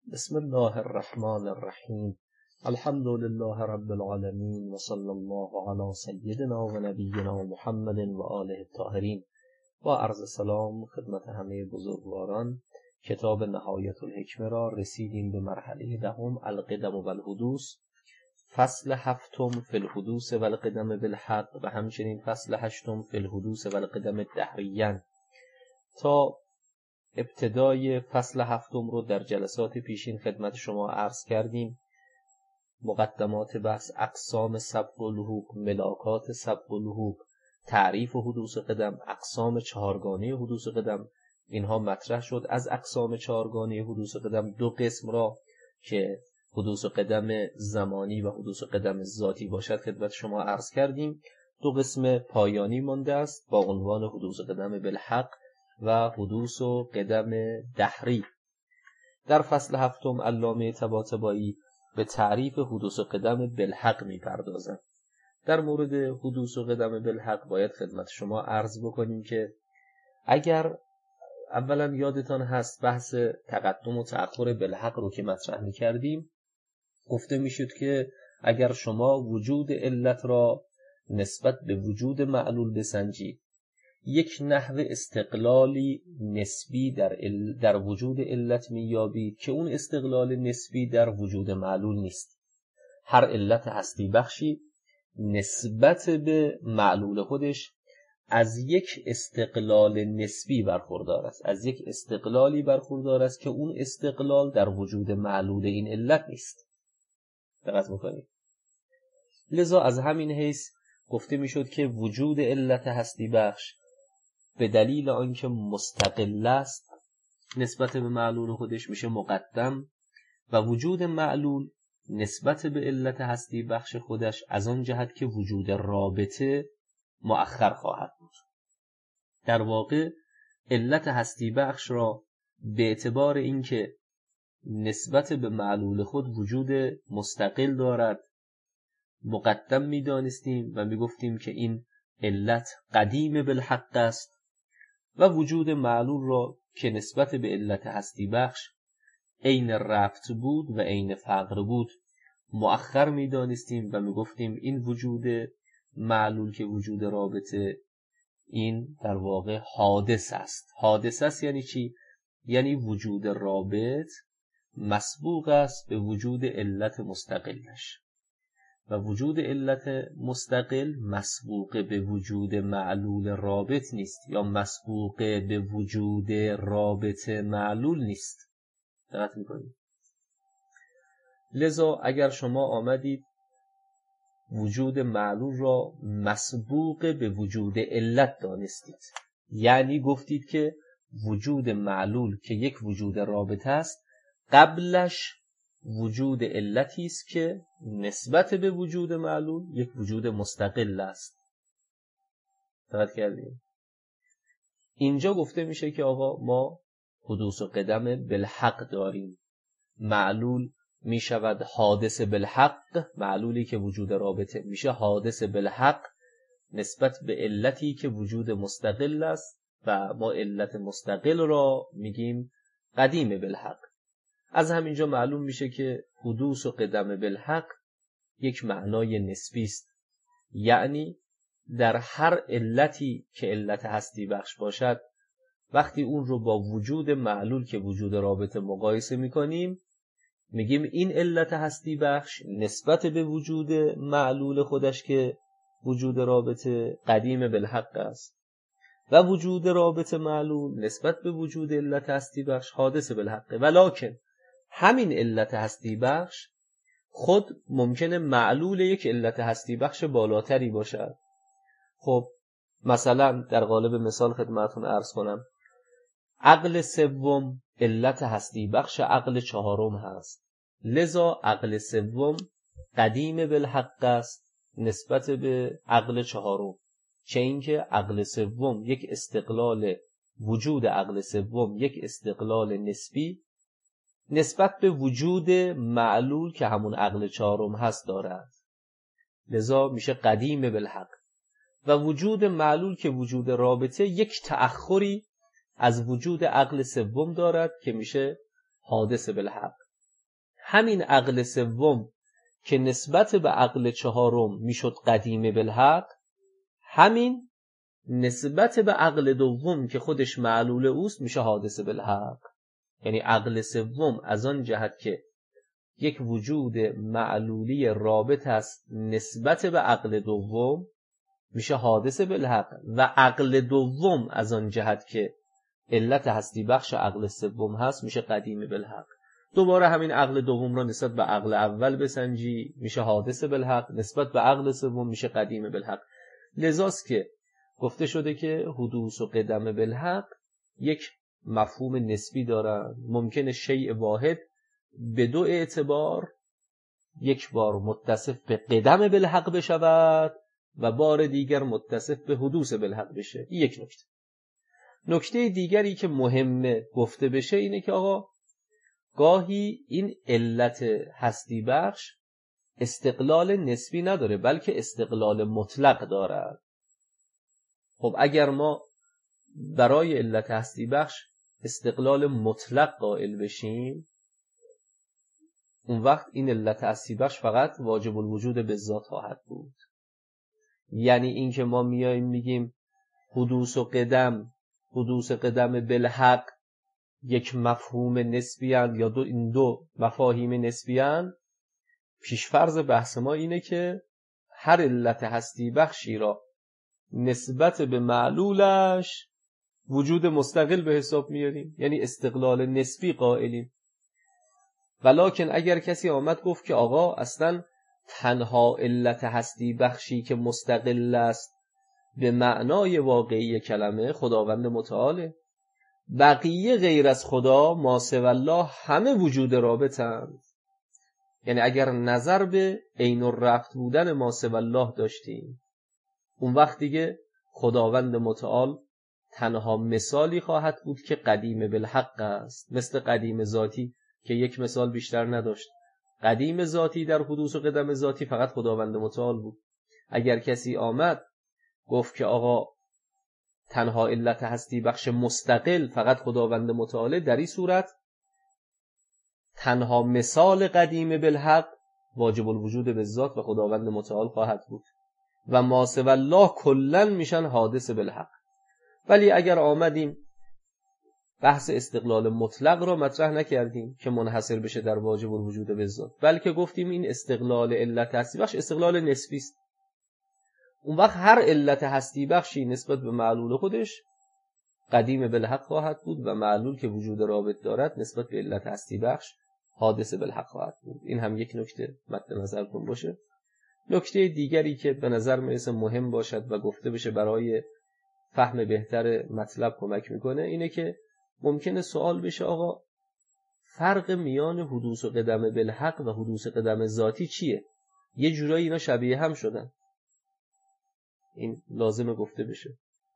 بسم الله الرحمن الرحیم. الحمد لله رب العالمین و صلی الله علی سیدنا و نبینا محمد و آله الطاهرین. با عرض سلام خدمت همه بزرگواران. کتاب نهایت الحکمه را رسیدیم به مرحله دهم، القدم و الحدوث، فصل هفتم فی الحدوث و القدم بالحق و همچنین فصل هشتم فی الحدوث و القدم دهریاً. تا ابتدای فصل هفتم رو در جلسات پیشین خدمت شما عرض کردیم. مقدمات بحث، اقسام سبق و لحوق، ملاکات سبق و لحوق، تعریف حدوث قدم، اقسام چهارگانه حدوث قدم، اینها مطرح شد. از اقسام چهارگانه حدوث قدم دو قسم را که حدوث قدم زمانی و حدوث قدم ذاتی باشد خدمت شما عرض کردیم. دو قسم پایانی مانده است با عنوان حدوث قدم بالحق و حدوث و قدم دهری. در فصل هفتم علامه طباطبایی به تعریف حدوث قدم بالحق می‌پردازند. در مورد حدوث و قدم بالحق باید خدمت شما عرض بکنیم که اگر اولا یادتان هست بحث تقدم و تأخر بالحق رو که مطرح می‌کردیم، گفته میشد که اگر شما وجود علت را نسبت به وجود معلول بسنجید، یک نحو استقلالی نسبی در وجود علت میابید که اون استقلال نسبی در وجود معلول نیست. هر علت هستی بخشی نسبت به معلول خودش از یک استقلال نسبی برخوردار است، از یک استقلالی برخوردار است که اون استقلال در وجود معلول این علت نیست. دقت میکنید؟ لذا از همین حیث گفته میشد که وجود علت هستی بخش به دلیل آنکه مستقل است نسبت به معلول خودش میشه مقدم و وجود معلول نسبت به علت هستی بخش خودش از آن جهت که وجود رابطه مؤخر خواهد بود. در واقع علت هستی بخش را به اعتبار اینکه نسبت به معلول خود وجود مستقل دارد مقدم میدانستیم و میگفتیم که این علت قدیم بالحق است و وجود معلول را که نسبت به علت هستی بخش عین رفت بود و عین فقر بود مؤخر میدانستیم و میگفتیم این وجود معلول که وجود رابطه این در واقع حادث است. حادث است یعنی چی؟ یعنی وجود رابط مسبوق است به وجود علت مستقلش و وجود علت مستقل مسبوق به وجود معلول رابط نیست یا مسبوق به وجود رابط معلول نیست. دقت میکنید؟ لذا اگر شما آمدید وجود معلول را مسبوق به وجود علت دانستید، یعنی گفتید که وجود معلول که یک وجود رابط است قبلش وجود علتی است که نسبت به وجود معلول یک وجود مستقل است. دقت کردید؟ اینجا گفته میشه که آقا ما حدوث قدم بالحق داریم. معلول میشود حادث بالحق، معلولی که وجود رابطه میشه حادث بالحق نسبت به علتی که وجود مستقل است و ما علت مستقل را میگیم قدیم بالحق. از همینجا معلوم میشه که حدوث و قدم بالحق یک معنای نسبی است، یعنی در هر علتی که علت هستی بخش باشد وقتی اون رو با وجود معلول که وجود رابطه مقایسه میکنیم میگیم این علت هستی بخش نسبت به وجود معلول خودش که وجود رابطه قدیم بالحق است و وجود رابطه معلول نسبت به وجود علت هستی بخش حادث بالحق. ولکن همین علت هستی بخش خود ممکنه معلول یک علت هستی بخش بالاتری باشد. خب مثلا در قالب مثال خدمتتون عرض کنم، عقل سوم علت هستی بخش عقل چهارم هست، لذا عقل سوم قدیم بالحق است نسبت به عقل چهارم، چه اینکه عقل سوم یک استقلال وجود عقل سوم یک استقلال نسبی نسبت به وجود معلول که همون عقل چهارم هست دارد، لذا میشه قدیم بالحق. و وجود معلول که وجود رابطه یک تأخری از وجود عقل سوم دارد که میشه حادث بالحق. همین عقل سوم که نسبت به عقل چهارم میشد قدیم بالحق، همین نسبت به عقل دوم که خودش معلول اوست میشه حادث بالحق. یعنی عقل سوم از آن جهت که یک وجود معلولی رابط است نسبت به عقل دوم میشه حادث بالحق، و عقل دوم از آن جهت که علت هستی بخش عقل سوم هست میشه قدیم بالحق. دوباره همین عقل دوم را نسبت به عقل اول بسنجی میشه حادث بالحق، نسبت به عقل سوم میشه قدیم بالحق. لذاست که گفته شده که حدوث و قدم بالحق یک مفهوم نسبی دارن. ممکنه شیء واحد به دو اعتبار یک بار متصف به قدم بالحق بشود و بار دیگر متصف به حدوث بالحق بشه. یک نکته. نکته دیگری که مهمه گفته بشه اینه که آقا گاهی این علت هستی بخش استقلال نسبی نداره بلکه استقلال مطلق دارد. خب اگر ما برای علت هستی بخش استقلال مطلق قائل بشیم، اون وقت این علت هستی بخش فقط واجب الوجود به ذات خواهد بود. یعنی این که ما میایم میگیم حدوث و قدم بالحق یک مفهوم نسبی اند یا این دو مفاهیم نسبی اند، پیشفرض بحث ما اینه که هر علت هستی بخشی را نسبت به معلولش وجود مستقل به حساب میاریم، یعنی استقلال نسبی قائلیم. ولکن اگر کسی آمد گفت که آقا اصلا تنها علت هستی بخشی که مستقل است به معنای واقعی کلمه خداوند متعاله، بقیه غیر از خدا ما سوی الله همه وجود رابطند، یعنی اگر نظر به عین الربط بودن ما سوی الله داشتیم، اون وقت دیگه خداوند متعال تنها مثالی خواهد بود که قدیم بالحق است، مثل قدیم ذاتی که یک مثال بیشتر نداشت. قدیم ذاتی در حدوث و قدم ذاتی فقط خداوند متعال بود. اگر کسی آمد گفت که آقا تنها علت هستی بخش مستقل فقط خداوند متعاله، در این صورت تنها مثال قدیم بالحق واجب الوجود به ذات و خداوند متعال خواهد بود و ما سوی الله کلن میشن حادث بالحق. ولی اگر آمدیم بحث استقلال مطلق را مطرح نکردیم که منحصر بشه در واجب الوجود به ذات، بلکه گفتیم این استقلال علت هستی بخش استقلال نسبی است، اون وقت هر علت هستی بخشی نسبت به معلول خودش قدیم بالحق خواهد بود و معلول که وجود رابط دارد نسبت به علت هستی بخش حادث بالحق خواهد بود. این هم یک نکته مد نظرتون باشه. نکته دیگری که به نظر میرسه مهم باشد و گفته بشه برای فهم بهتر مطلب کمک میکنه اینه که ممکنه سوال بشه آقا فرق میان حدوث و قدم بالحق و حدوث قدم ذاتی چیه؟ یه جورایی اینا شبیه هم شدن. این لازمه گفته بشه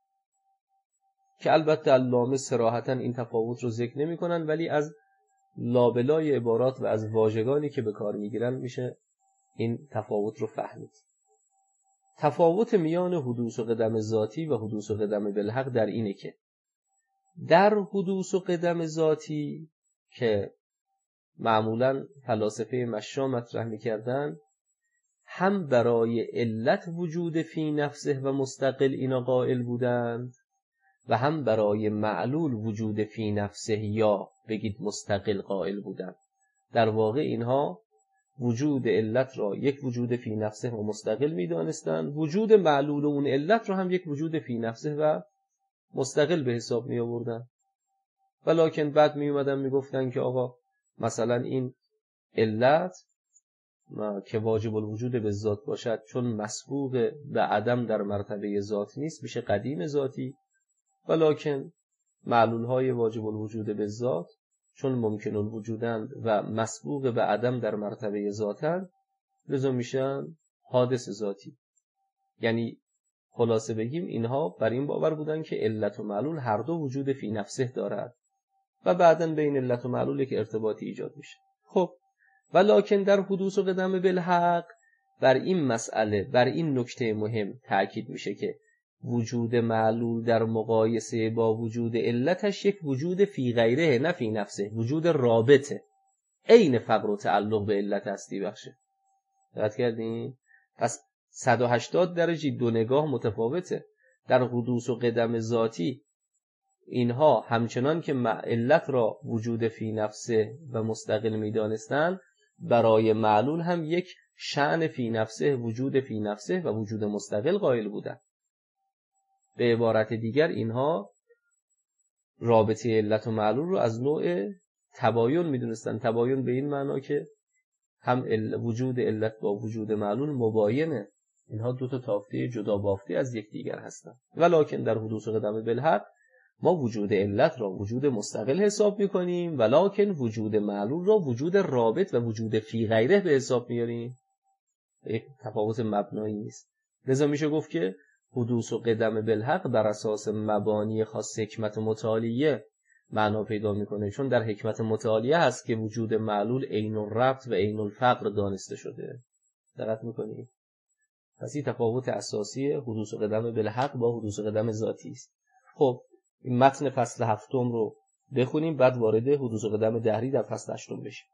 که البته علامه صراحتاً این تفاوت رو ذکر نمی کنن، ولی از لابلای عبارات و از واژگانی که به کار میگیرن میشه این تفاوت رو فهمید. تفاوت میان حدوث و قدم ذاتی و حدوث و قدم بالحق در اینه که در حدوث و قدم ذاتی که معمولاً فلاسفه مشا مطرح میکردن، هم برای علت وجود فی نفسه و مستقل اینا قائل بودند و هم برای معلول وجود فی نفسه یا بگید مستقل قائل بودند. در واقع اینها وجود علت را یک وجود فی نفسه و مستقل می‌دانستند، وجود معلول اون علت را هم یک وجود فی نفسه و مستقل به حساب می آوردن. ولکن بعد می اومدن می گفتن که آقا مثلا این علت که واجب الوجود به ذات باشد چون مسبوق به عدم در مرتبه ذات نیست میشه قدیم ذاتی، ولکن معلول های واجب الوجود به ذات چون ممکن الوجودند و مسبوق به عدم در مرتبه ذاتند لذا میشن حادث ذاتی. یعنی خلاصه بگیم اینها بر این باور بودن که علت و معلول هر دو وجود فی نفسه دارد و بعداً بین علت و معلول یک ارتباطی ایجاد میشه. خب ولکن در حدوث و قدم بالحق بر این مسئله، بر این نکته مهم تأکید میشه که وجود معلول در مقایسه با وجود علتش یک وجود فی غیره نه فی نفسه، وجود رابطه. عین فقر و تعلق به علت هستی بخشه. دقت کردین؟ پس 180 درجه دو نگاه متفاوته. در حدوث و قدم ذاتی اینها همچنان که علت را وجود فی نفسه و مستقل می‌دانستند، برای معلول هم یک شأن فی نفسه، وجود فی نفسه و وجود مستقل قائل بودند. به عبارت دیگر اینها رابطه علت و معلول رو از نوع تباین می‌دونستند. تباین به این معنا که هم وجود علت با وجود معلول مباینه، اینها دو تا تافته جدا بافته از یکدیگر هستند. ولکن در حدوث و قدم بالحق ما وجود علت را وجود مستقل حساب میکنیم، ولکن وجود معلول را وجود رابط و وجود فی غیره به حساب میاریم. یک تفاوت مبنایی نیست. لذا میشه گفت که حدوث و قدم بالحق بر اساس مبانی خاص حکمت متعالیه معنا پیدا میکنه، چون در حکمت متعالیه هست که وجود معلول عین الربط و عین الفقر دانسته شده. دقت میکنید؟ پس این تفاوت اساسی حدوث و قدم بالحق با حدوث و قدم ذاتی است. خب این متن فصل هفتم رو بخونیم، بعد وارد حدوث و قدم دهری در فصل هشتم بشیم.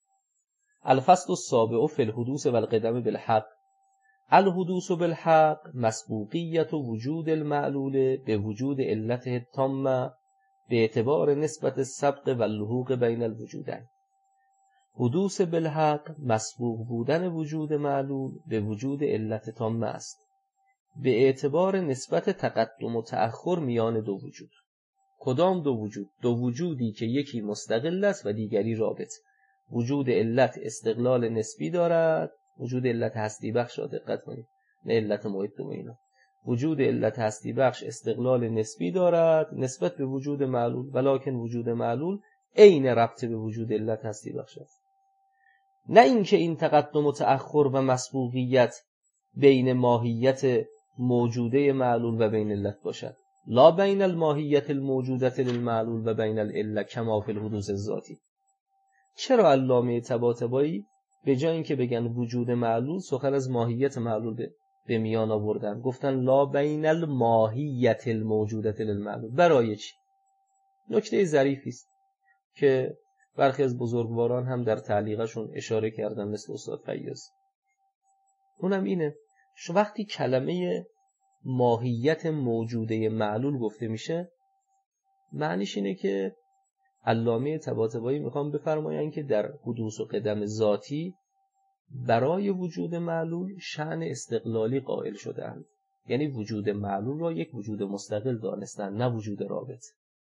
الفصل السابع فی الحدوث و القدم بالحق. الحدوث بالحق مسبوقیت وجود المعلول به وجود علته التامه به اعتبار نسبت السبق و اللحوق بین الوجودین. حدوث بالحق مسبوق بودن وجود معلول به وجود علت تامه است به اعتبار نسبت تقدم و تأخر میان دو وجود. کدام دو وجود؟ دو وجودی که یکی مستقل است و دیگری رابط. وجود علت استقلال نسبی دارد، وجود علت هستی بخش را دقت کنید، نه علت محیط و اینا. وجود علت هستی بخش استقلال نسبی دارد نسبت به وجود معلول، ولکن وجود معلول عین ربط به وجود علت هستی بخش است. نه اینکه این تقدم و تأخر و مسبوقیت بین ماهیت موجوده معلول و بین علت باشد، لا بین الماهیت الموجودت للمعلول و بین العلت کما فی الحدوث الذاتی. چرا علامه طباطبایی به جای اینکه بگن وجود معلول سخن از ماهیت معلول به میان آوردن، گفتن لا بین الماهیت الموجودت للمعلول؟ برای چی؟ نکته ظریفی است که برخی از بزرگواران هم در تعلیقشون اشاره کردن، مثل استاد فیاض. اونم اینه، وقتی کلمه ماهیت موجوده معلول گفته میشه، معنیش اینه که علامه طباطبایی میخوام بفرماین که در حدوث و قدم ذاتی برای وجود معلول شأن استقلالی قائل شدند. یعنی وجود معلول را یک وجود مستقل دانستند، نه وجود رابط.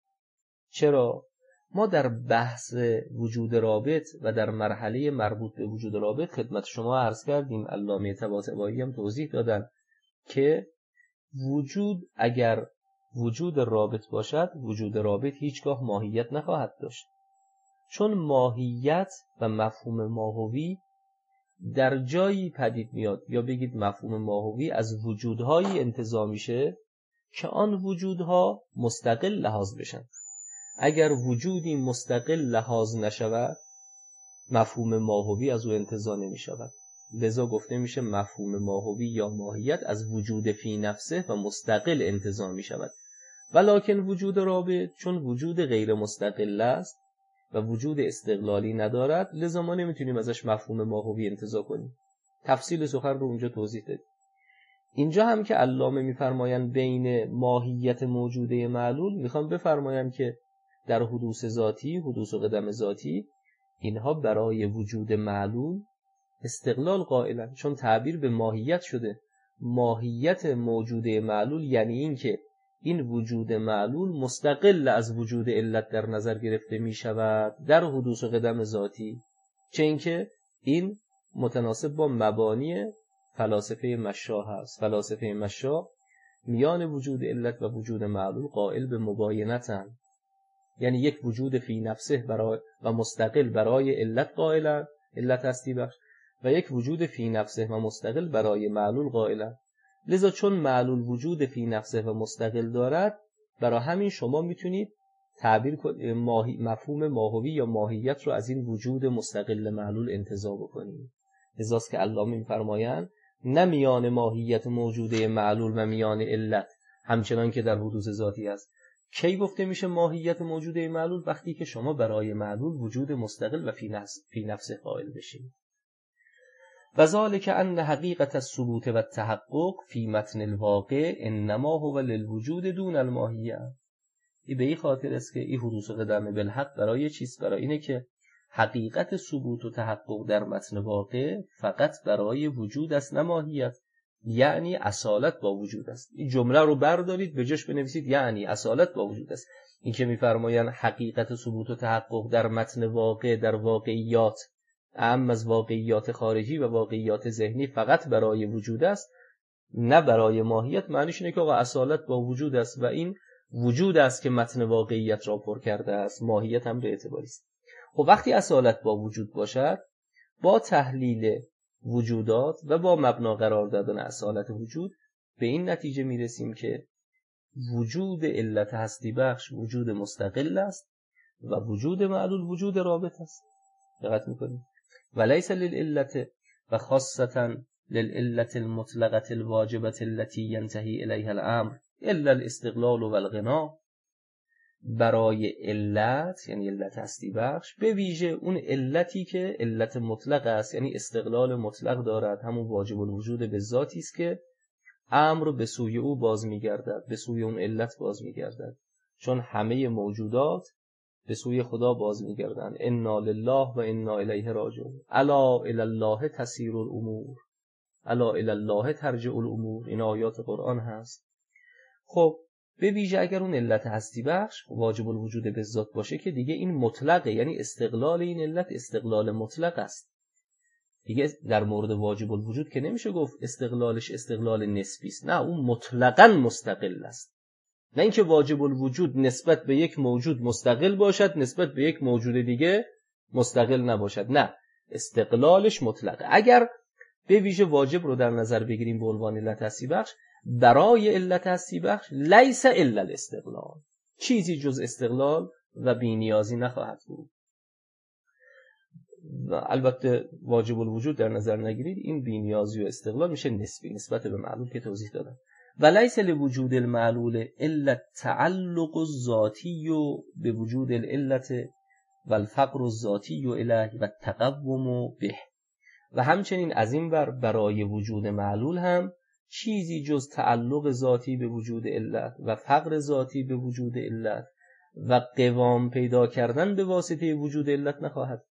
چرا؟ ما در بحث وجود رابط و در مرحله مربوط به وجود رابط خدمت شما عرض کردیم، علامه طباطبایی هم توضیح دادن که وجود اگر وجود رابط باشد، وجود رابط هیچگاه ماهیت نخواهد داشت، چون ماهیت و مفهوم ماهوی در جایی پدید میاد، یا بگید مفهوم ماهوی از وجودهایی انتزاع میشه که آن وجودها مستقل لحاظ بشن. اگر وجودی مستقل لحاظ نشود، مفهوم ماهوی از او انتزاع نمی شود. لذا گفته میشه مفهوم ماهوی یا ماهیت از وجود فی نفسه و مستقل انتزاع می شود. ولکن وجود رابط چون وجود غیر مستقل است و وجود استقلالی ندارد، لذا ما نمیتونیم ازش مفهوم ماهوی انتزاع کنیم. تفصیل سخن رو اونجا توضیح دادیم. اینجا هم که علامه میفرمایند بین ماهیت موجوده معلول، میخوام بفرمایند که در حدوث ذاتی، حدوث و قدم ذاتی، اینها برای وجود معلول استقلال قائلن، چون تعبیر به ماهیت شده. ماهیت موجوده معلول یعنی این که این وجود معلول مستقل از وجود علت در نظر گرفته می شود در حدوث و قدم ذاتی، چه اینکه این متناسب با مبانی فلاسفه مشاء هست. فلاسفه مشاء میان وجود علت و وجود معلول قائل به مباینتند، یعنی یک وجود فی نفسه برای و مستقل برای علت قائلند، علت هستی بخش، و یک وجود فی نفسه و مستقل برای معلول قائلند. لذا چون معلول وجود فی نفسه و مستقل دارد، برای همین شما میتونید تعبیر کنید مفهوم ماهوی یا ماهیت رو از این وجود مستقل معلول انتزاع بکنید. لذاست که علامه میفرمایند نه میان ماهیت موجوده معلول و میان علت همچنان که در حدوث ذاتی است، کی گفته میشه ماهیت موجوده معلول؟ وقتی که شما برای معلول وجود مستقل و فی نفس قائل بشید. و ذالک ان حقیقت الثبوت و التحقق فی متن الواقع انما هو للوجود دون الماهیه. این به این خاطر است که این حدوث قدم بالحق برای چیست؟ برای اینه که حقیقت ثبوت و تحقق در متن واقع فقط برای وجود است، نه ماهیت. یعنی اصالت با وجود است. این جمله رو بردارید به جاش بنویسید یعنی اصالت با وجود است. این که می‌فرمایند حقیقت ثبوت و تحقق در متن واقع، در واقعیات اعم از واقعیات خارجی و واقعیات ذهنی فقط برای وجود است، نه برای ماهیت، معنیش اینه که آقا اصالت با وجود است و این وجود است که متن واقعیت را پر کرده است. ماهیت هم به اعتباری است. خب وقتی اصالت با وجود باشد، با تحلیل وجودات و با مبنا قرار دادن اصالت وجود به این نتیجه میرسیم که وجود علت هستی بخش وجود مستقل است و وجود معلول وجود رابط است. دقت میکنید؟ و لیس للعلت و خاصتا للعلت المطلقه الواجبه التي ينتهي الیها الامر الا الاستقلال و الغنا. برای علت یعنی علت هستی بخش به ویژه اون علتی که علت مطلق است، یعنی استقلال مطلق دارد، همون واجب الوجود به ذاتی است که امر به سوی او باز میگردد، به سوی اون علت باز میگردد، چون همه موجودات به سوی خدا باز میگردند. انا لله و انا الیه راجعون. الا الی الله تسیر الامور، الا الی الله ترجع الامور. این آیات قرآن هست. خب به ویژه اگر اون علت هستی بخش واجب الوجود به ذات باشه که دیگه این مطلقه، یعنی استقلال این علت استقلال مطلق است. دیگه در مورد واجب الوجود که نمیشه گفت استقلالش استقلال نسبی است، نه، اون مطلقاً مستقل است. نه اینکه واجب الوجود نسبت به یک موجود مستقل باشد، نسبت به یک موجود دیگه مستقل نباشد، نه، استقلالش مطلقه. اگر به ویژه واجب رو در نظر بگیریم به عنوان علت هستی بخش، برای علت هستی بخش لیس الا الاستقلال، چیزی جز استقلال و بی‌نیازی نخواهد بود. و البته واجب الوجود در نظر نگیرید، این بی‌نیازی و استقلال میشه نسبی نسبت به معلول که توضیح دادم. و لیس لوجود المعلول الا التعلق الذاتی به وجود العلت و الفقر الذاتی الیه و التقوم به. و همچنین از این ور برای وجود معلول هم چیزی جز تعلق ذاتی به وجود علت و فقر ذاتی به وجود علت و قوام پیدا کردن به واسطه وجود علت نخواهد.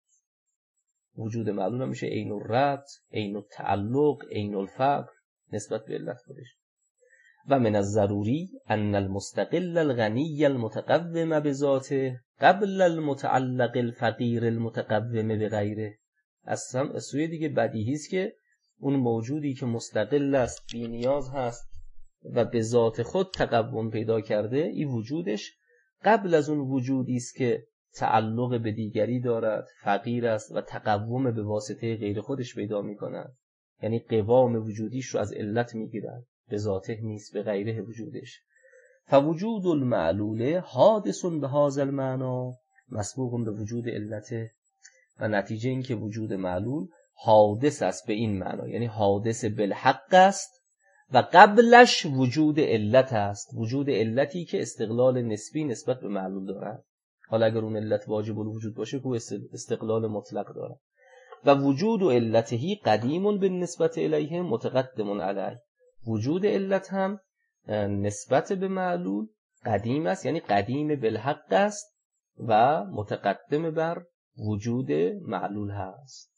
وجود معلول میشه عین الربط، عین التعلق، عین الفقر نسبت به علت خودش. و من الضروری ان المستقل الغنی المتقوم بذاته قبل المتعلق الفقیر المتقوم بغیره. اصلا سوی دیگه بدیهی است که اون موجودی که مستقل است، بی نیاز هست و به ذات خود تقوم پیدا کرده، این وجودش قبل از اون وجودی است که تعلق به دیگری دارد، فقیر است و تقوم به واسطه غیر خودش پیدا می‌کند. یعنی قوام وجودیش رو از علت می‌گیرد، به ذاته نیست، به غیره وجودش. فوجود المعلول حادث به هذا المعنى مسبوق به وجود علته. و نتیجه این که وجود معلول حادث است به این معنا، یعنی حادث بالحق است و قبلش وجود علت است، وجود علتی که استقلال نسبی نسبت به معلول دارد. حالا اگر اون علت واجب الوجود باشه که استقلال مطلق دارد. و وجود علته قدیم بالنسبت الیه متقدم علیه. وجود علت هم نسبت به معلول قدیم است، یعنی قدیم بالحق است و متقدم بر وجود معلول هست.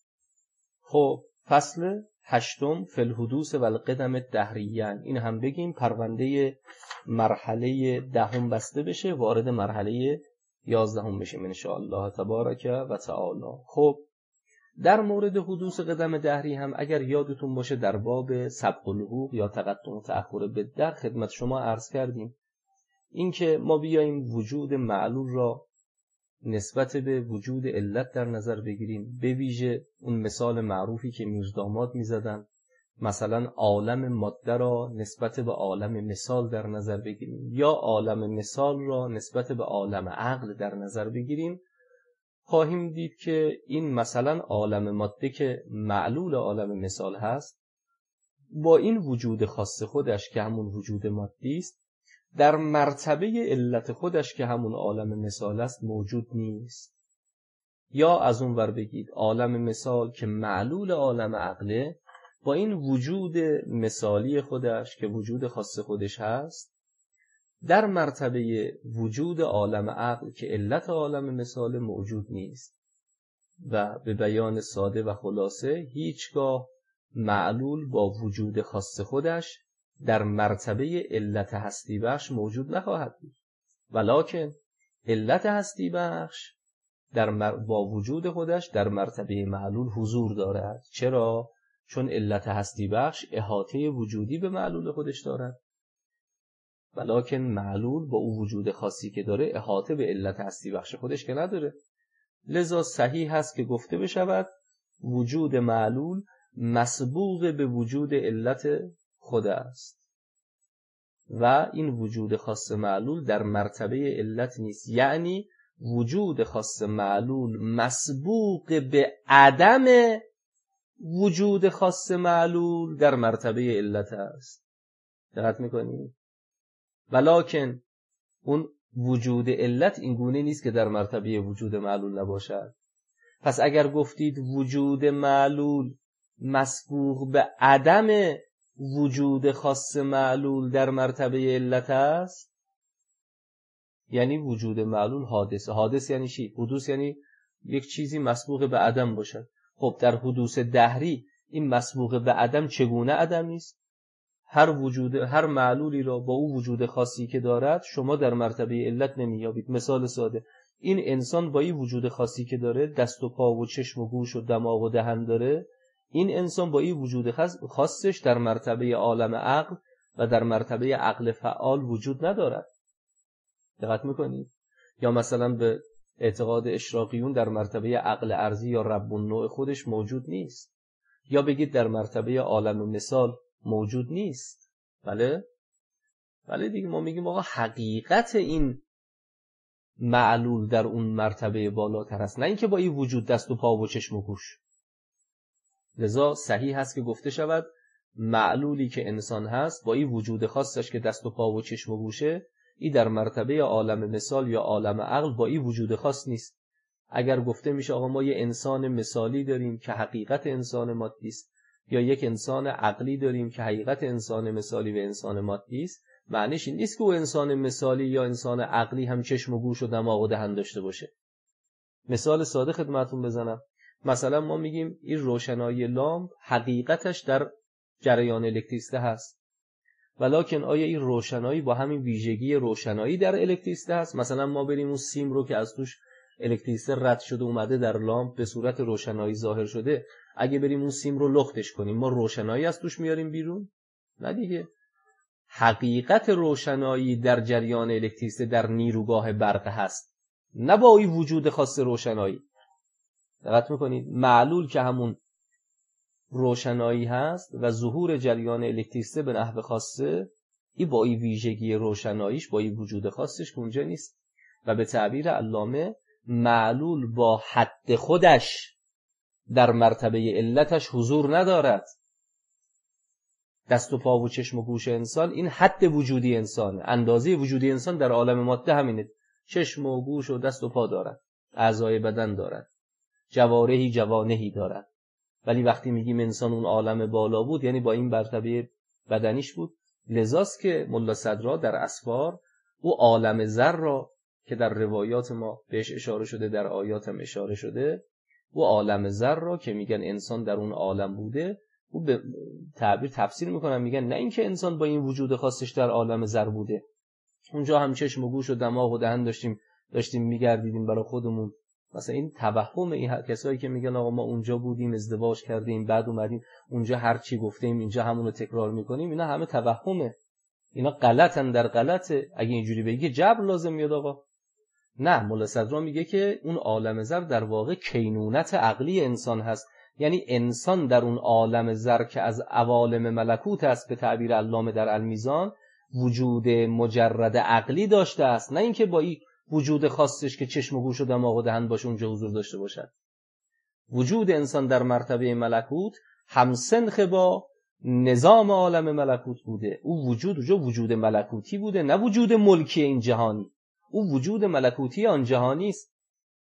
خب فصل 8 فی الحدوث و القدم الدهریان. این هم بگیم پرونده مرحله 10 بسته بشه، وارد مرحله 11 بشیم ان شاء الله تبارک و تعالی. خب در مورد حدوث قدم دهری هم اگر یادتون باشه در باب سبق الحقوق یا تقدم و تأخر بالدهر خدمت شما عرض کردیم اینکه ما بیاییم وجود معلول را نسبت به وجود علت در نظر بگیریم. به ویژه اون مثال معروفی که میرداماد میزدن، مثلا عالم ماده را نسبت به عالم مثال در نظر بگیریم یا عالم مثال را نسبت به عالم عقل در نظر بگیریم، خواهیم دید که این مثلا عالم ماده که معلول عالم مثال هست با این وجود خاص خودش که همون وجود مادی است در مرتبه علت خودش که همون عالم مثال است موجود نیست. یا از اون ور بگید عالم مثال که معلول عالم عقله با این وجود مثالی خودش که وجود خاص خودش هست، در مرتبه وجود عالم عقل که علت عالم مثال موجود نیست. و به بیان ساده و خلاصه هیچگاه معلول با وجود خاص خودش در مرتبه علت هستی بخش موجود نخواهد بود، ولکن علت هستی بخش با وجود خودش در مرتبه معلول حضور دارد. چرا؟ چون علت هستی بخش احاطه وجودی به معلول خودش دارد، ولکن معلول با او وجود خاصی که داره احاطه به علت هستی بخش خودش که نداره. لذا صحیح هست که گفته بشود وجود معلول مسبوق به وجود علت خود است و این وجود خاص معلول در مرتبه علت نیست. یعنی وجود خاص معلول مسبوق به عدم وجود خاص معلول در مرتبه علت است. دقت میکنید؟ ولکن اون وجود علت این گونه نیست که در مرتبه وجود معلول نباشد. پس اگر گفتید وجود معلول مسبوق به عدم وجود خاص معلول در مرتبه علت است، یعنی وجود معلول حادثه. حادث یعنی چی؟ حدوث یعنی یک چیزی مسبوق به عدم باشد. خب در حدوث دهری این مسبوق به عدم چگونه عدمی است؟ هر معلولی را با او وجود خاصی که دارد شما در مرتبه علت نمیابید. مثال ساده، این انسان با این وجود خاصی که داره، دست و پا و چشم و گوش و دماغ و دهن داره، این انسان با این وجود خاصش در مرتبه عالم عقل و در مرتبه عقل فعال وجود ندارد. دقت میکنید؟ یا مثلا به اعتقاد اشراقیون در مرتبه عقل ارضی یا رب النوع خودش موجود نیست. یا بگید در مرتبه عالم مثال موجود نیست. بله دیگه ما میگیم آقا حقیقت این معلول در اون مرتبه بالاتر است، نه اینکه با این وجود دست و پا و چشم و گوش. لذا صحیح هست که گفته شود معلولی که انسان هست با این وجود خاصش که دست و پا و چشم و گوشه، این در مرتبه عالم مثال یا عالم عقل با این وجود خاص نیست. اگر گفته میشه آقا ما یه انسان مثالی داریم که حقیقت انسان مادی است، یا یک انسان عقلی داریم که حقیقت انسان مثالی و انسان مادی است، معنیش این نیست که او انسان مثالی یا انسان عقلی هم چشم و گوش و دماغ و دهن داشته باشه. مثال ساده خدمتتون بزنم. مثلا ما میگیم این روشنایی لامپ حقیقتش در جریان الکتریسته هست، ولکن آیا این روشنایی با همین ویژگی روشنایی در الکتریسته هست؟ مثلا ما بریم اون سیم رو که از توش الکتریسته رد شده اومده در لامپ به صورت روشنایی ظاهر شده، اگه بریم اون سیم رو لختش کنیم ما روشنایی از توش میاریم بیرون؟ نه دیگه. حقیقت روشنایی در جریان الکتریسته در نیروگاه برق هست، نه با این وجود خاص روشنایی. دقت میکنید؟ معلول که همون روشنایی هست و ظهور جریان الکتریسته به نحو خاصه، این با این ویژگی روشناییش با این وجود خاصش اونجا نیست. و به تعبیر علامه معلول با حد خودش در مرتبه علتش حضور ندارد. دست و پا و چشم و گوش انسان این حد وجودی انسانه، اندازه وجودی انسان در عالم ماده همینه. چشم و گوش و دست و پا دارد، اعضای بدن دارد، جوارحی جوانحی دارد. ولی وقتی میگیم انسان اون عالم بالا بود یعنی با این مرتبه بدنیش بود. لذاست که ملا صدرا در اسفار او عالم ذر را که در روایات ما بهش اشاره شده، در آیات هم اشاره شده، او عالم ذر را که میگن انسان در اون عالم بوده، او به تعبیر تفسیر میکنن میگن نه اینکه انسان با این وجود خاصش در عالم ذر بوده، اونجا هم چشم و گوش و دماغ و دهن داشتیم میگردیدیم برای خودمون. مثلا این توهم این کسایی که میگن آقا ما اونجا بودیم ازدواج کردیم بعد اومدیم اونجا هر چی گفتیم اینجا همون رو تکرار میکنیم، اینا همه توهمه، اینا غلطن در غلطه. اگه اینجوری بگی جبر لازم میاد آقا. نه، ملا صدرا میگه که اون عالم ذر در واقع کینونت عقلی انسان هست، یعنی انسان در اون عالم ذر که از عوالم ملکوت است به تعبیر علامه در المیزان وجود مجرد عقلی داشته است، نه اینکه با این وجود خاصش که چشم و گوش و دماغ و دهن باشه اونجا حضور داشته باشد. وجود انسان در مرتبه ملکوت همسنخ با نظام عالم ملکوت بوده. او وجود اونجا وجود ملکوتی بوده، نه وجود ملکی این جهانی. او وجود ملکوتی آن جهانی است.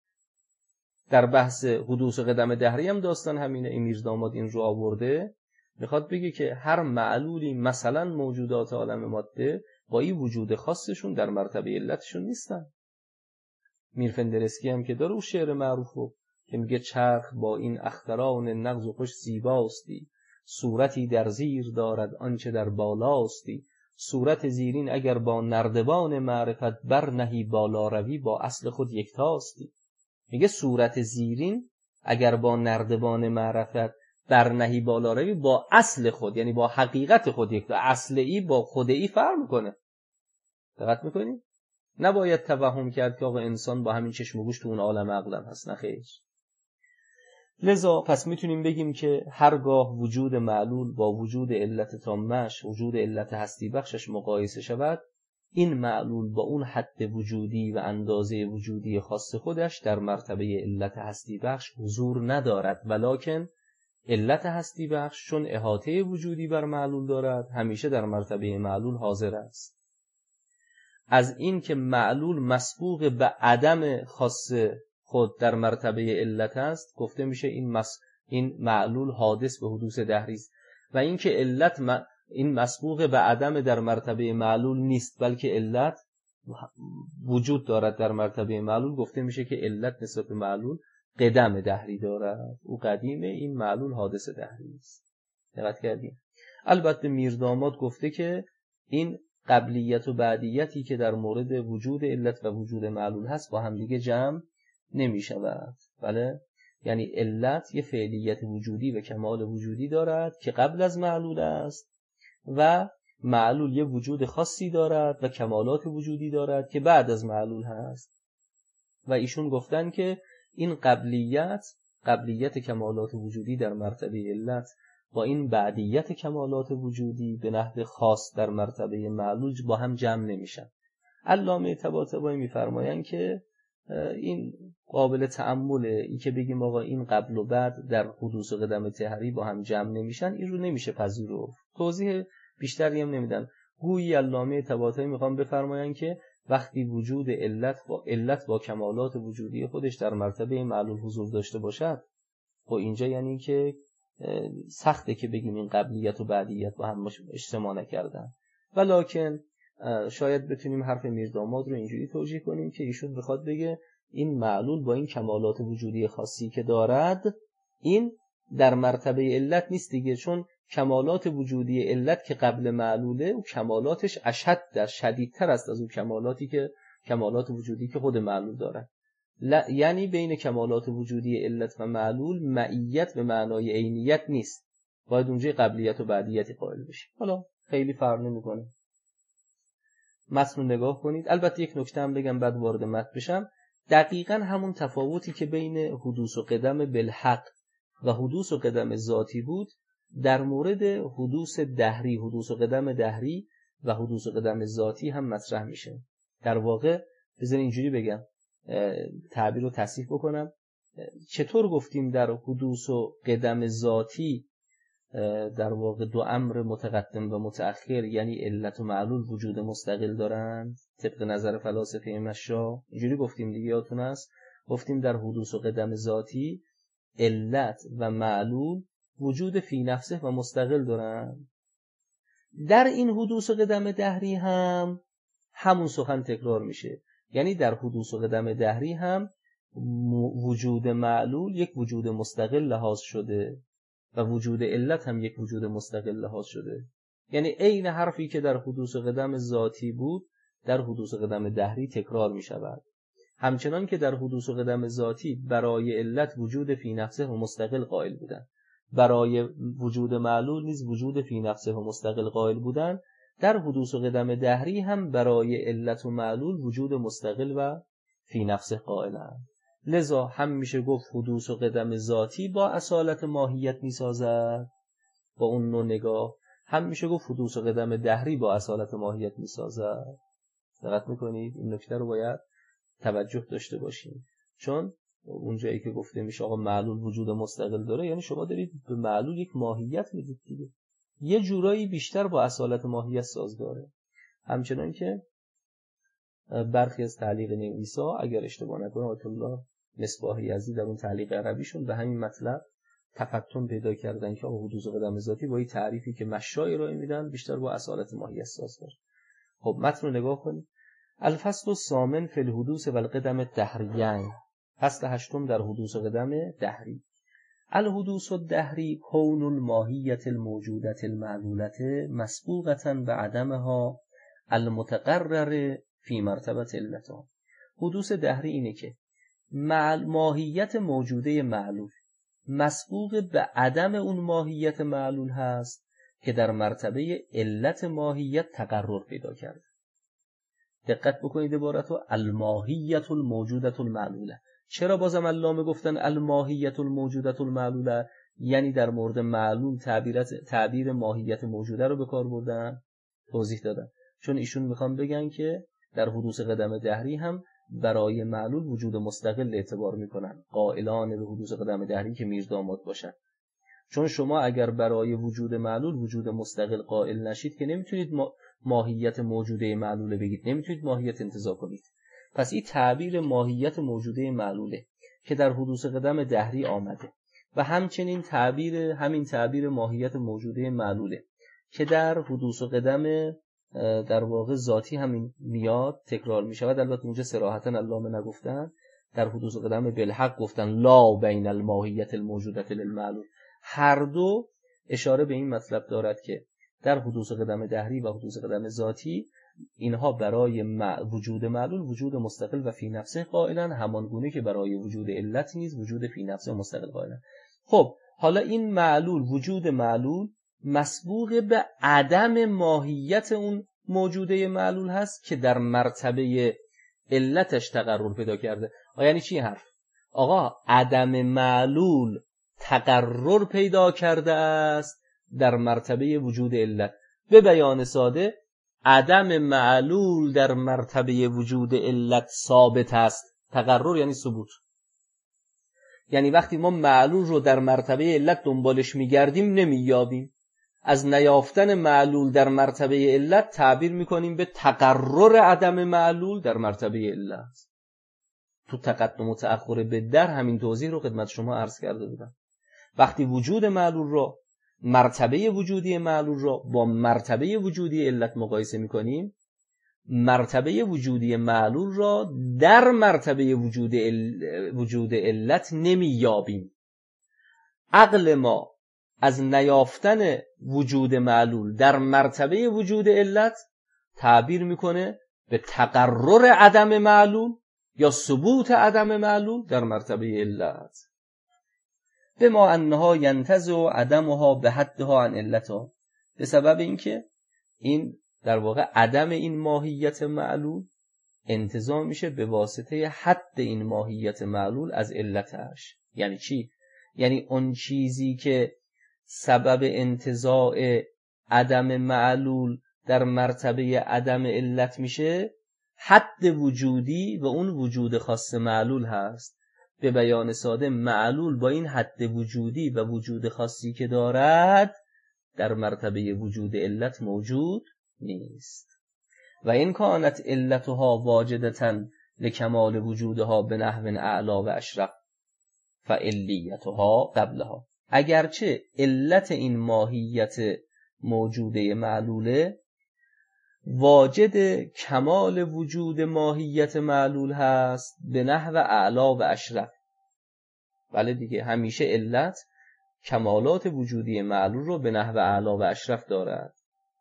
در بحث حدوث و قدم دهری هم داستان همینه. این میرداماد این رو آورده، میخواد بگه که هر معلولی، مثلا موجودات عالم ماده، با این وجود خاصشون در مرتبه علتشون نیستن. میرفندرسکی هم که داره او شعر معروفو که میگه چرخ با این اختران نغز و خوش زیباستی، صورتی در زیر دارد آنچه در بالاستی، صورت زیرین اگر با نردبان معرفت برنهی بالا روی با اصل خود یکتاستی. میگه صورت زیرین اگر با نردبان معرفت برنهی بالا روی با اصل خود، یعنی با حقیقت خود یکتا. اصل ای با خود ای فرق میکنه. دقت میکنی؟ نباید توهم کرد که آقا انسان با همین چشم و گوش تو اون عالم عقلم هست. نه خیر. لذا پس میتونیم بگیم که هرگاه وجود معلول با وجود علت تامش، وجود علت هستی بخشش مقایسه شود، این معلول با اون حد وجودی و اندازه وجودی خاص خودش در مرتبه علت هستی بخش حضور ندارد، ولکن علت هستی بخش چون احاطه وجودی بر معلول دارد، همیشه در مرتبه معلول حاضر است. از این که معلول مسبوق به عدم خاص خود در مرتبه علت است، گفته میشه این معلول حادث به حدوث دهری است. و این که علت این مسبوق به عدم در مرتبه معلول نیست، بلکه علت وجود دارد در مرتبه معلول، گفته میشه که علت نسبت به معلول قدم دهری دارد. او قدیمه، این معلول حادث دهری است. دقت کردیم؟ البته میرداماد گفته که این قبلیت و بعدیتی که در مورد وجود علت و وجود معلول هست با هم دیگه جمع نمی شود. بله؟ یعنی علت یه فعلیت وجودی و کمال وجودی دارد که قبل از معلول است و معلول یه وجود خاصی دارد و کمالات وجودی دارد که بعد از معلول هست. و ایشون گفتن که این قبلیت کمالات وجودی در مرتبه علت با این بعدیت کمالات وجودی به نحو خاص در مرتبه معلول با هم جمع نمیشن. علامه طباطبایی میفرمایند که این قابل تأمله، این که بگیم آقا این قبل و بعد در حدوث و قدم طهری با هم جمع نمیشن، این رو نمیشه پذیرفت. توضیح بیشتری هم نمیدن. گویی علامه طباطبایی میخوام بفرمایند که وقتی وجود علت با کمالات وجودی خودش در مرتبه معلول حضور داشته باشد، خب اینجا یعنی که سخته که بگیم این قبلیت و بعدیت با هم اجتماع نکردن. ولکن شاید بتونیم حرف میرداماد رو اینجوری توجیه کنیم که ایشون بخواد بگه این معلول با این کمالات وجودی خاصی که دارد، این در مرتبه علت نیست دیگه، چون کمالات وجودی علت که قبل معلوله و کمالاتش شدیدتر است از اون کمالات وجودی که خود معلول دارد. یعنی بین کمالات وجودی علت و معلول معیت به معنای عینیت نیست، باید اونجا قبلیت و بعدیت قائل بشیم. حالا خیلی فرق نمیکنه. متن رو نگاه کنید. البته یک نکته هم بگم بعد وارد متن بشم. دقیقاً همون تفاوتی که بین حدوث و قدم بالحق و حدوث و قدم ذاتی بود در مورد حدوث و قدم دهری و حدوث و قدم ذاتی هم مطرح میشه. در واقع بذار اینجوری بگم، تعبیر رو تصحیح بکنم. چطور گفتیم در حدوث و قدم ذاتی در واقع دو امر متقدم و متأخر، یعنی علت و معلول وجود مستقل دارن طبق نظر فلاسفه مشا؟ اینجوری گفتیم دیگه، یادتون است؟ گفتیم در حدوث و قدم ذاتی علت و معلول وجود فی نفسه و مستقل دارن. در این حدوث و قدم دهری هم همون سخن تکرار میشه. یعنی در حدوث و قدم دهری هم وجود معلول یک وجود مستقل لحاظ شده و وجود علت هم یک وجود مستقل لحاظ شده. یعنی عین حرفی که در حدوث و قدم ذاتی بود در حدوث و قدم دهری تکرار می شود. همچنان که در حدوث و قدم ذاتی برای علت وجود فی نفسه و مستقل قائل بودن، برای وجود معلول نیز وجود فی نفسه و مستقل قائل بودن، در حدوث و قدم دهری هم برای علت و معلول وجود مستقل و فی نفسه قائلند. لذا هم میشه گفت حدوث و قدم ذاتی با اصالت ماهیت میسازد با اون نوع نگاه، هم میشه گفت حدوث و قدم دهری با اصالت ماهیت میسازد. دقت میکنید؟ این نکته رو باید توجه داشته باشیم، چون اونجایی که گفته میشه آقا معلول وجود مستقل داره، یعنی شما دارید به معلول یک ماهیت میدید دیگه. یه جورایی بیشتر با اصالت ماهیت سازگاره. همچنان که برخی از تعلیق نویسا اگر اشتباه نکنم آیت الله مصباح یزدی در اون تعلیق عربیشون به همین مطلب تفتن پیدا کردن که حدوث قدم ذاتی با این تعریفی که مشای ارائه میدن بیشتر با اصالت ماهیت سازگاره. خب متن رو نگاه کنید. الفصل الثامن فی الحدوث و القدم الدهریین. فصل 8 در حدوث قدم دهری. الحدوث الدهری کون الماهیت الموجودت المعلولت مسبوقة بعدمها المتقرر فی مرتبه علتها. حدوث دهری اینه که ماهیت موجوده معلول مسبوق به عدم اون ماهیت معلول هست که در مرتبه علت ماهیت تقرر پیدا کرده. دقت بکنید عبارتو الماهیت الموجودت المعلوله. چرا بازم علامه گفتن الماهیت الموجودت المعلوله؟ یعنی در مورد معلول تعبیر ماهیت موجوده رو به کار بردن، توضیح دادن. چون ایشون میخوان بگن که در حدوث قدم دهری هم برای معلول وجود مستقل اعتبار میکنن، قائلان به حدوث قدم دهری که میرداماد باشن. چون شما اگر برای وجود معلول وجود مستقل قائل نشید که نمیتونید ماهیت موجوده معلوله بگید، نمیتونید ماهیت انتزاع کنید. پس این تعبیر ماهیت موجوده معلوله که در حدوث قدم دهری آمده و همچنین همین تعبیر ماهیت موجوده معلوله که در حدوث قدم در واقع ذاتی همین میاد تکرار می شود. البته اونجا صراحتا علامه نگفتن، در حدوث قدم بالحق گفتن لا بین الماهیت الموجودت للمعلول. هر دو اشاره به این مطلب دارد که در حدوث قدم دهری و حدوث قدم ذاتی اینها برای وجود معلول وجود مستقل و فی نفسه قائلن، همان گونه که برای وجود علت نیز وجود فی نفسه مستقل قائلن. خب حالا این معلول، وجود معلول مسبوق به عدم ماهیت اون موجوده معلول هست که در مرتبه علتش تقرر پیدا کرده. یعنی چی حرف؟ آقا عدم معلول تقرر پیدا کرده است در مرتبه وجود علت. به بیان ساده عدم معلول در مرتبه وجود علت ثابت است. تقرر یعنی ثبوت. یعنی وقتی ما معلول رو در مرتبه علت دنبالش میگردیم نمییابیم. از نیافتن معلول در مرتبه علت تعبیر میکنیم به تقرر عدم معلول در مرتبه علت. تو تقدم و تأخر به در همین توضیح رو خدمت شما عرض کرده بودم. وقتی وجود معلول رو، مرتبه وجودی معلول رو با مرتبه وجودی علت مقایسه میکنیم، مرتبه وجودی معلول را در مرتبه وجود علت نمییابیم. عقل ما از نیافتن وجود معلول در مرتبه وجود علت تعبیر میکنه به تقرر عدم معلول یا ثبوت عدم معلول در مرتبه علت. به ما انها ینتزع عدمها به حدها عن علتها، به سبب اینکه این در واقع عدم این ماهیت معلول انتزاع میشه به واسطه حد این ماهیت معلول از علتش. یعنی چی؟ یعنی اون چیزی که سبب انتزاع عدم معلول در مرتبه عدم علت میشه حد وجودی و اون وجود خاص معلول هست. به بیان ساده معلول با این حد وجودی و وجود خاصی که دارد در مرتبه وجود علت موجود نیست. و این کانت علتها واجدتن لکمال وجودها به نحو اعلا و اشرف فعلیتها قبلها. اگرچه علت این ماهیت موجوده معلوله واجد کمال وجود ماهیت معلول هست به نحو اعلا و اشرف. بله دیگه، همیشه علت کمالات وجودی معلول رو به نحو اعلا و اشرف دارد.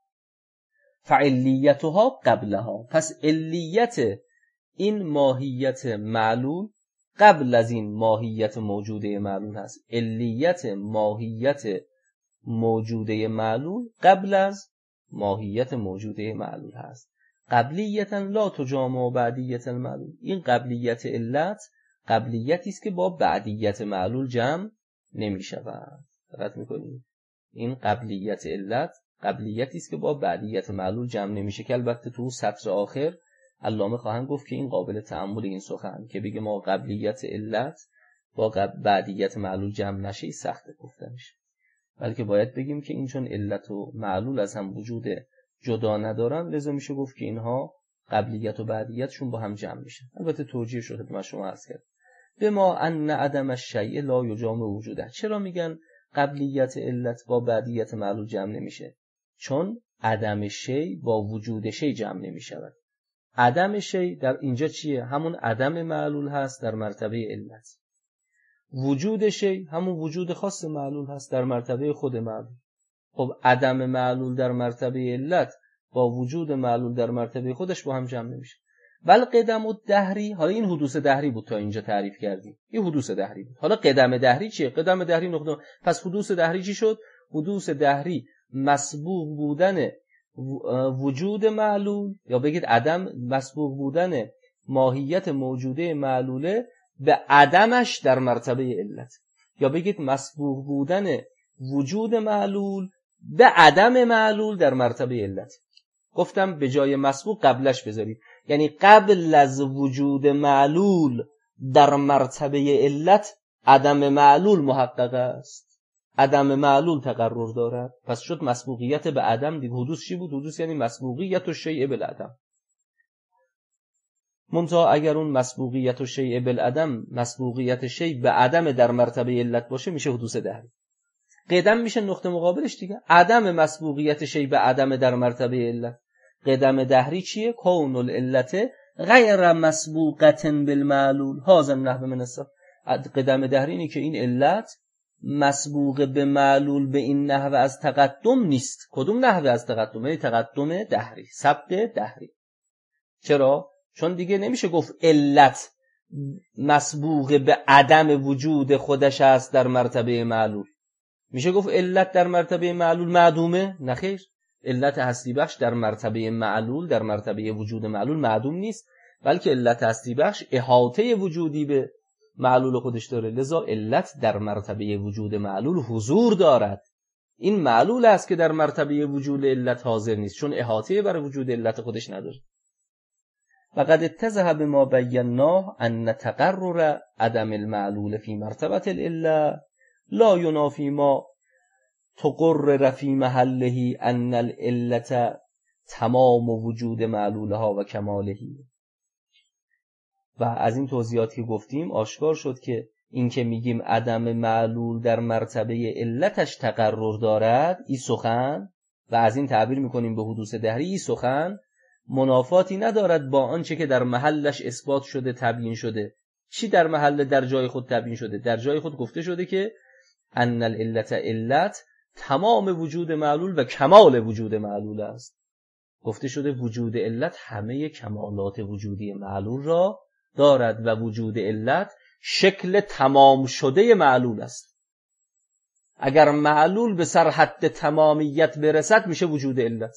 فعلیتها قبلها، پس علیت این ماهیت معلول قبل از این ماهیت موجوده معلول هست. علیت ماهیت موجوده معلول قبل از ماهیت موجوده معلول هست. قبلیتا لا تجامع بعدیت المعلول. این قبلیت علت قبلیتی است که با بعدیت معلول جمع نمی شود. دقت می‌کنید؟ این قبلیت علت قبلیتی است که با بعدیت معلول جمع نمیشه، که البته تو سطر آخر علامه خواهند گفت که این قابل تأمل این سخن که بگه ما قبلیت علت با بعدیت معلول جمع نشه سخت گفتنش. بلکه باید بگیم که این چون علت و معلول از هم وجود جدا ندارن، لذا میشه گفت که اینها قبلیت و بعدیتشون با هم جمع میشن. البته توجیه شده خدمت شما عرض کرد. به ما ان عدم الشیء لا یجامع وجوده. چرا میگن قبلیت علت با بعدیت معلول جمع نمیشه؟ چون عدم شیء با وجود شیء جمع نمیشود. عدم شیء در اینجا چیه؟ همون عدم معلول هست در مرتبه علت. وجود شیء همون وجود خاص معلول هست در مرتبه خود معلول. خب عدم معلول در مرتبه علت با وجود معلول در مرتبه خودش با هم جمع نمیشه. بل قدم الدهری، حالا این حدوث دهری بود تا اینجا تعریف کردیم، این حدوث دهری بود. حالا قدم دهری چیه؟ قدم دهری نقطه. پس حدوث دهری چی شد؟ حدوث دهری مسبوق بودن وجود معلول، یا بگید عدم مسبوق بودن ماهیت موجوده معلوله به عدمش در مرتبه علت، یا بگید مسبوق بودن وجود معلول به عدم معلول در مرتبه علت. گفتم به جای مسبوق قبلش بذارید، یعنی قبل از وجود معلول در مرتبه علت عدم معلول محقق است، عدم معلول تقرر دارد. پس شد مسبوقیت به عدم. دیگه حدوث چی بود؟ حدوث یعنی مسبوقیت و شیء بالعدم. منتها اگر اون مسبوقیت و شیء بالعدم مسبوقیت شیء به عدم در مرتبه علت باشه، میشه حدوث دهری. قدم میشه نقطه مقابلش دیگه، عدم مسبوقیت شیء به عدم در مرتبه علت. قدم دهری چیه؟ کون العلت غیر مسبوقة بالمعلول. هذا النحو من الصف. قدم دهری اینه که این علت مسبوق به معلول به این نحو از تقدم نیست. کدوم نحو از تقدم؟ یعنی تقدم دهری، سبق دهری. چرا؟ چون دیگه نمیشه گفت علت مسبوق به عدم وجود خودش است در مرتبه معلول. میشه گفت علت در مرتبه معلول معدومه؟ نخیر. علت هستی بخش در مرتبه معلول، در مرتبه وجود معلول معدوم نیست، بلکه علت هستی بخش احاطه وجودی به معلول خودش داره. لذا علت در مرتبه وجود معلول حضور دارد. این معلول است که در مرتبه وجود علت حاضر نیست، چون احاطه بر وجود علت خودش نداره. فقد اتضح بما بیناه ان تقرر عدم المعلول فی مرتبه العله لا ینافی ما تقرر فی محله ان العلة تمام وجود معلولها و کماله. و از این توضیحاتی که گفتیم آشکار شد که این که میگیم عدم معلول در مرتبه علتش تقرر دارد، این سخن، و از این تعبیر میکنیم به حدوث دهری، این سخن منافاتی ندارد با آنچه که در محلش اثبات شده، تبیین شده. چی در محل در جای خود تبیین شده؟ در جای خود گفته شده که ان العلة علت تمام وجود معلول و کمال وجود معلول است. گفته شده وجود علت همه کمالات وجودی معلول را دارد و وجود علت شکل تمام شده معلول است. اگر معلول به سر حد تمامیت برسد میشه وجود علت،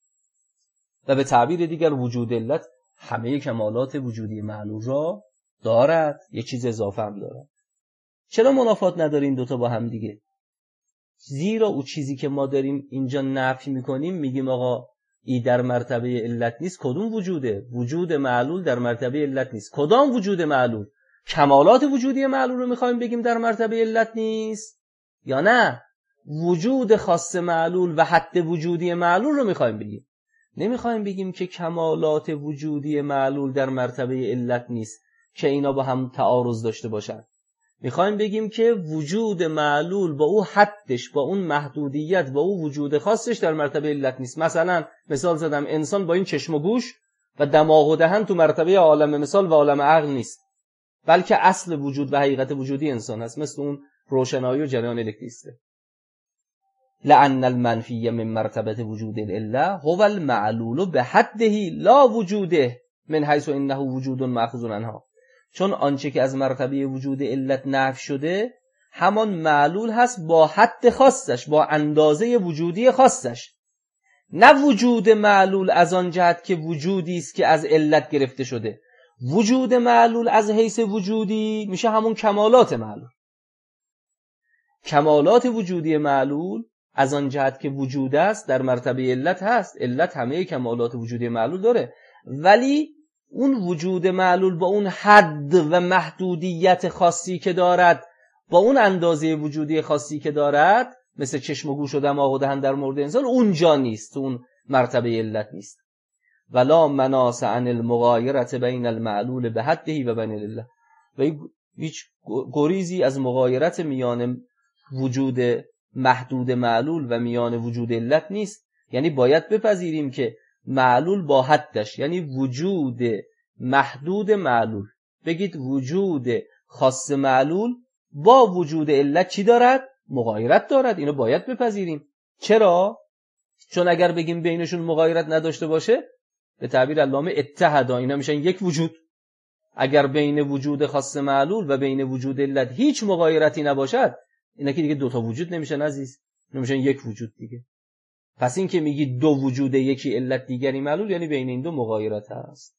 و به تعبیر دیگر وجود علت همه کمالات وجودی معلول را دارد، یه چیز اضافه هم دارد. چرا منافات نداره این دوتا با هم دیگه؟ زیرا او چیزی که ما داریم اینجا نفی میکنیم، میگیم آقا ای در مرتبه علت نیست. کدوم وجوده؟ وجود معلول در مرتبه علت نیست. کدام وجود معلول؟ کمالات وجودی معلول رو میخوایم بگیم در مرتبه علت نیست، یا نه وجود خاص معلول و حد وجودی معلول رو میخوایم بگیم؟ نمیخوایم بگیم که کمالات وجودی معلول در مرتبه علت نیست که اینا با هم تعارض داشته باشن. میخوایم بگیم که وجود معلول با او حدش، با اون محدودیت، با او وجود خاصش در مرتبه علت نیست. مثلا مثال زدم، انسان با این چشم و گوش و دماغ و دهن تو مرتبه عالم مثال و عالم عقل نیست، بلکه اصل وجود و حقیقت وجودی انسان هست، مثل اون روشنایی و جریان الکتریسته. لأن المنفی من مرتبه وجود العله هو المعلول به حده لا وجوده من حیث انه وجود مأخوذ عنها. چون آنچه که از مرتبه وجود علت نفی شده همان معلول هست با حد خاصش، با اندازه وجودی خاصش، نه وجود معلول از آن جهت که وجودی است که از علت گرفته شده. وجود معلول از حیث وجودی میشه همون کمالات معلول. کمالات وجودی معلول از آن جهت که وجود است در مرتبه علت هست. علت همه کمالات وجودی معلول داره، ولی اون وجود معلول با اون حد و محدودیت خاصی که دارد، با اون اندازه وجودی خاصی که دارد، مثل چشم و گوش و دماغ و دهن در مورد انسان اونجا نیست، اون مرتبه علت نیست. ولا مناص عن المغایرت بین المعلول به حده و بین الله، و هیچ گریزی از مغایرت میان وجود محدود معلول و میان وجود علت نیست. یعنی باید بپذیریم که معلول با حدش، یعنی وجود محدود معلول، بگید وجود خاص معلول با وجود علت چی دارد؟ مغایرت دارد. اینو باید بپذیریم. چرا؟ چون اگر بگیم بینشون مغایرت نداشته باشه، به تعبیر علامه اتحدا، اینا میشن یک وجود. اگر بین وجود خاص معلول و بین وجود علت هیچ مغایرتی نباشد، اینا که دیگه دوتا وجود نمیشن عزیز، نمیشن یک وجود دیگه. پس این که میگی دو وجود، یکی علت دیگری معلول، یعنی بین این دو مغایرت هست.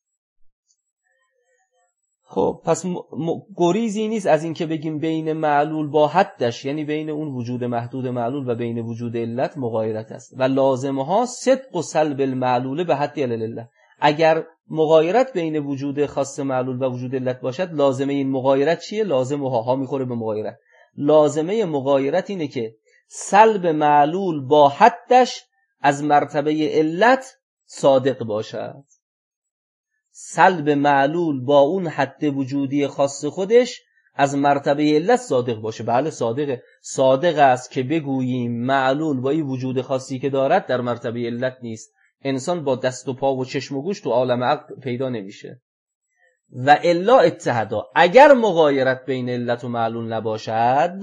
خب پس گریزی نیست از این که بگیم بین معلول با حدش، یعنی بین اون وجود محدود معلول و بین وجود علت مغایرت است. و لازمها صدق و سلب المعلول به حد العله. اگر مغایرت بین وجود خاص معلول و وجود علت باشد، لازمه این مغایرت چیه؟ لازمها ها میخوره به مغایرت. لازمه مغایرت اینه که سلب معلول با حدش از مرتبه علت صادق باشد. سلب معلول با اون حد وجودی خاص خودش از مرتبه علت صادق باشه. بله صادقه. صادق است که بگوییم معلول با این وجود خاصی که دارد در مرتبه علت نیست. انسان با دست و پا و چشم و گوش تو عالم عقل پیدا نمیشه. و الا اتحدا، اگر مغایرت بین علت و معلول نباشد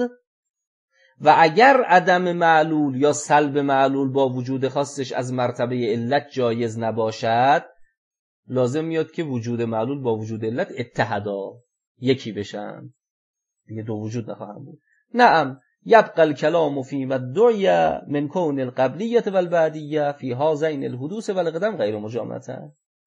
و اگر عدم معلول یا سلب معلول با وجود خاصش از مرتبه علت جایز نباشد، لازم میاد که وجود معلول با وجود علت اتحدا، یکی بشن دیگه، دو وجود نخواهم بود. نعم یبقى الكلام فيما ادعي من كون القبلیة والبعدیة في هذین الحدوث والقدم غیر مجاملة.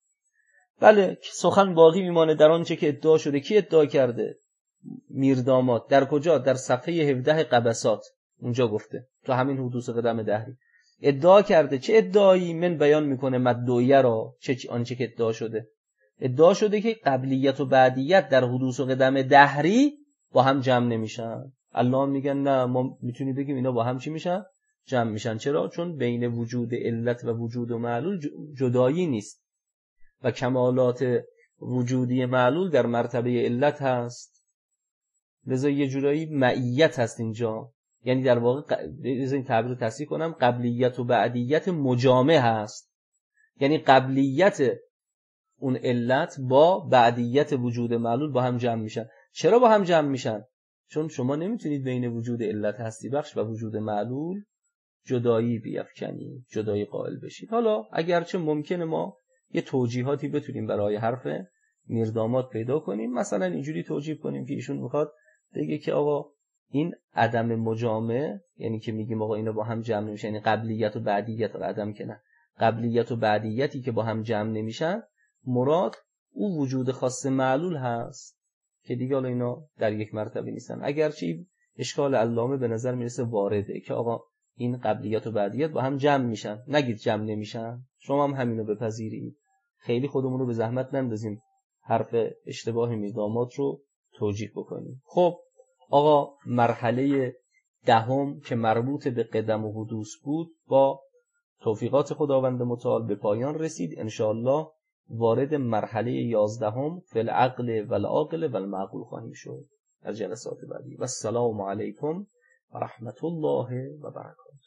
بله سخن باقی میمانه در آنچه که ادعا شده. کی ادعا کرده؟ میرداماد. در کجا؟ در صفحه 17 قبسات اونجا گفته، تو همین حدوث قدم دهری ادعا کرده. چه ادعایی؟ من بیان میکنه مدعیه را، چه آنچه که ادعا شده. ادعا شده که قبلیت و بعدیت در حدوث و قدم دهری با هم جمع نمیشن. الله میگن نه، ما میتونیم بگیم اینا با هم چی میشن؟ جمع میشن. چرا؟ چون بین وجود علت و وجود و معلول جدایی نیست و کمالات وجودی معلول در مرتبه علت هست. لذا یه جورایی معیت هست اینجا. یعنی در واقع این تعبیر رو تصحیح کنم، قبلیت و بعدیت مجامع هست. یعنی قبلیت اون علت با بعدیت وجود معلول با هم جمع میشن. چرا با هم جمع میشن؟ چون شما نمیتونید بین وجود علت هستی بخش و وجود معلول جدایی بیفکنید، جدایی قائل بشید. حالا اگرچه ممکنه ما یه توجیهاتی بتونیم برای حرف میرداماد پیدا کنیم. مثلا اینجوری توجیه کنیم که ایشون میخواد بگه که آقا این عدم مجامع، یعنی که میگیم آقا اینا با هم جمع نمیشن، یعنی قبلیت و بعدیت و عدم که نه، قبلیت و بعدیتی که با هم جمع نمیشن، مراد او وجود خاص معلول هست که دیگه حالا اینا در یک مرتبه نیستن. اگرچه اشکال علامه به نظر میرسه وارده که آقا این قبلیت و بعدیت با هم جمع میشن، نگید جمع نمیشن. شما هم همینو بپذیرید، خیلی خودمون رو به زحمت نندازیم حرف اشتباه میرداماد رو توجیه بکنیم. خب آقا مرحله دهم که مربوط به قدم و حدوث بود با توفیقات خداوند متعال به پایان رسید. انشاءالله وارد مرحله 11 فی العقل و العاقل و المعقول خواهیم شد در جلسات بعدی. و السلام علیکم و رحمت الله و برکاته.